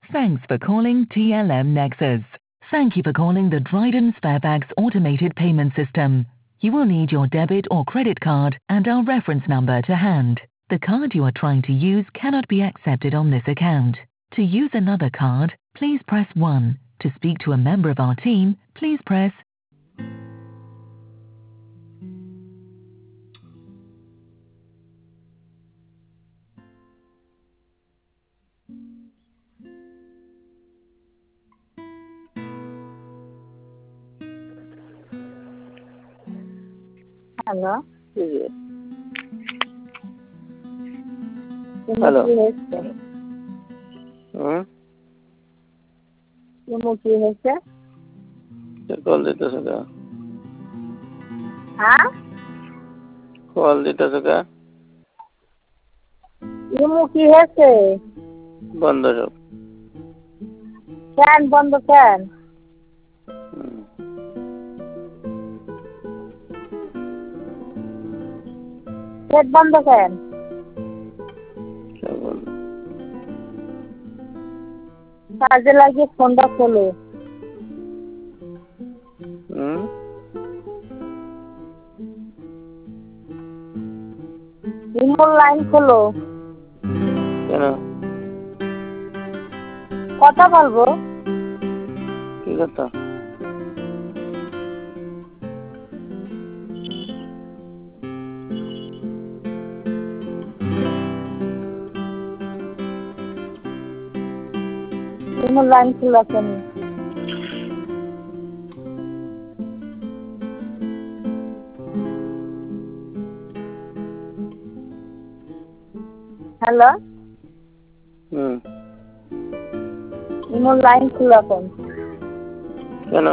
Thanks for calling TLM Nexus. Thank you for calling the Dryden Sparebags automated payment system. You will need your debit or credit card and our reference number to hand. The card you are trying to use cannot be accepted on this account. To use another card, please press 1. To speak to a member of our team, please press hello hello কি হয়েছে কি হয়েছে call দিতেছে কা হ্যাঁ call দিতেছে কা ইমু কি হয়েছে বন্ধ সব ফ্যান বন্ধ ফ্যান গেট বন্ধ ফ্যান সব বন্ধ চার্জে লাগিয়ে ফোনটা খোলো ইমোর লাইন খোলো কেন কথা বলবো কি কথা ইমোর লাইন খোলা কেন হ্যালো ইমোর লাইন খোলা কেন কেন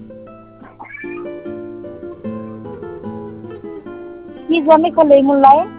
কি জমি খোলো ইমোর লাইন